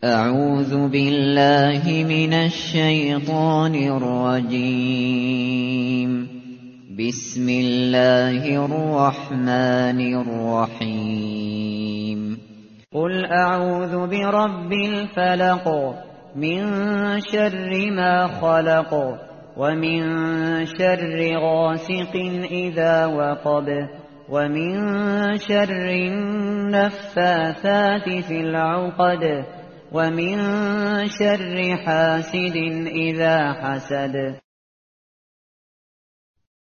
أعوذ بالله من الشيطان الرجيم. بسم الله الرحمن الرحيم. قل أعوذ برب الفلق من شر ما خلق ومن شر غاسق إذا وقب ومن شر النفاثات في العقد ومن شر حاسد إذا حسد.